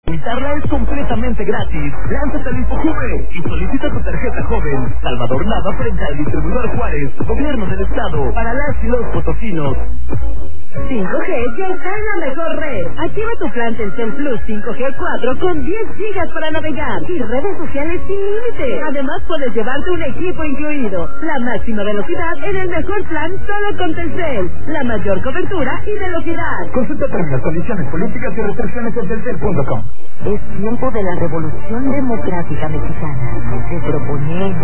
Visitarla es completamente gratis. Lánzate al InfoJuve y solicita tu tarjeta joven. Salvador Nava frente al distribuidor Juárez. Gobierno del Estado. Para las y los potosinos. 5G ya está en la mejor red. Activa tu plan Telcel Plus 5G 4 con 10 gigas para navegar y redes sociales sin límite. Además puedes llevarte un equipo incluido. La máxima velocidad en el mejor plan solo con Telcel. La mayor cobertura y velocidad. Consulta términos, condiciones, políticas y restricciones en telcel.com. Es tiempo de la Revolución Democrática Mexicana. De proponer